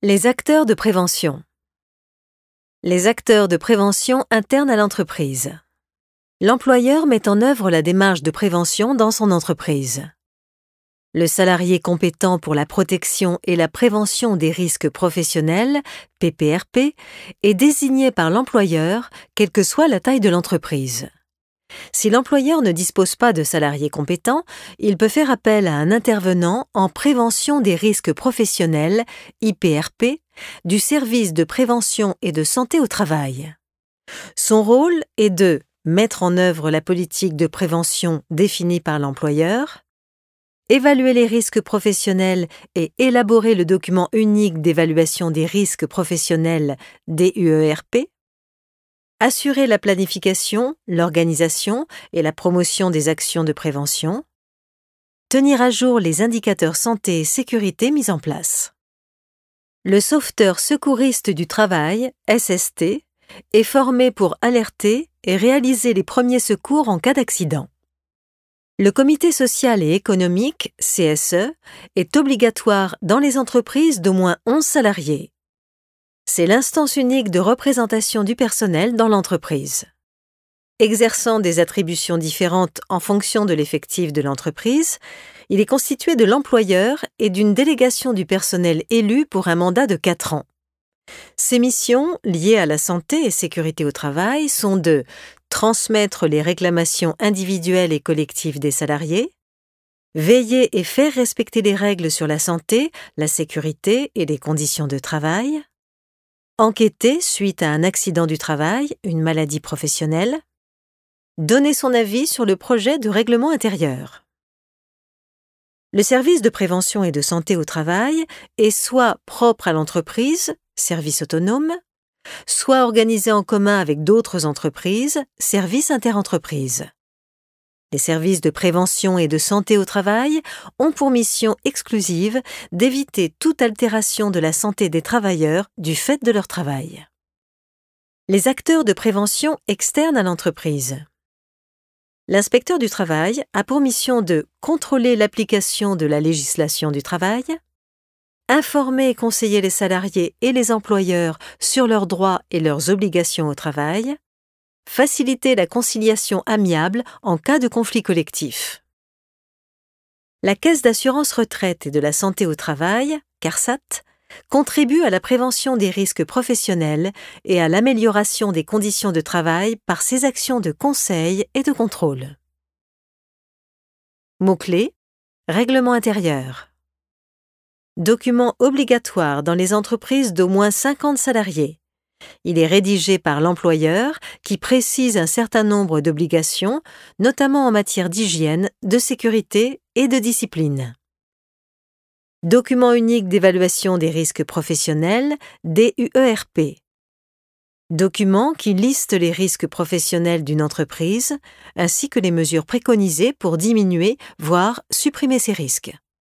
Les acteurs de prévention. Les acteurs de prévention internes à l'entreprise. L'employeur met en œuvre la démarche de prévention dans son entreprise. Le salarié compétent pour la protection et la prévention des risques professionnels, PPRP, est désigné par l'employeur, quelle que soit la taille de l'entreprise. Si l'employeur ne dispose pas de salariés compétents, il peut faire appel à un intervenant en prévention des risques professionnels, IPRP, du service de prévention et de santé au travail. Son rôle est de mettre en œuvre la politique de prévention définie par l'employeur, évaluer les risques professionnels et élaborer le document unique d'évaluation des risques professionnels DUERP, assurer la planification, l'organisation et la promotion des actions de prévention, tenir à jour les indicateurs santé et sécurité mis en place. Le sauveteur secouriste du travail, SST, est formé pour alerter et réaliser les premiers secours en cas d'accident. Le comité social et économique, CSE, est obligatoire dans les entreprises d'au moins 11 salariés. C'est l'instance unique de représentation du personnel dans l'entreprise. Exerçant des attributions différentes en fonction de l'effectif de l'entreprise, il est constitué de l'employeur et d'une délégation du personnel élu pour un mandat de 4 ans. Ses missions, liées à la santé et sécurité au travail, sont de transmettre les réclamations individuelles et collectives des salariés, veiller et faire respecter les règles sur la santé, la sécurité et les conditions de travail, enquêter suite à un accident du travail, une maladie professionnelle, donner son avis sur le projet de règlement intérieur. Le service de prévention et de santé au travail est soit propre à l'entreprise, service autonome, soit organisé en commun avec d'autres entreprises, service interentreprises. Les services de prévention et de santé au travail ont pour mission exclusive d'éviter toute altération de la santé des travailleurs du fait de leur travail. Les acteurs de prévention externes à l'entreprise. L'inspecteur du travail a pour mission de contrôler l'application de la législation du travail, informer et conseiller les salariés et les employeurs sur leurs droits et leurs obligations au travail, faciliter la conciliation amiable en cas de conflit collectif. La Caisse d'assurance retraite et de la santé au travail, CARSAT, contribue à la prévention des risques professionnels et à l'amélioration des conditions de travail par ses actions de conseil et de contrôle. Mots-clés: règlement intérieur. Document obligatoire dans les entreprises d'au moins 50 salariés. Il est rédigé par l'employeur qui précise un certain nombre d'obligations, notamment en matière d'hygiène, de sécurité et de discipline. Document unique d'évaluation des risques professionnels, DUERP. Document qui liste les risques professionnels d'une entreprise, ainsi que les mesures préconisées pour diminuer, voire supprimer ces risques.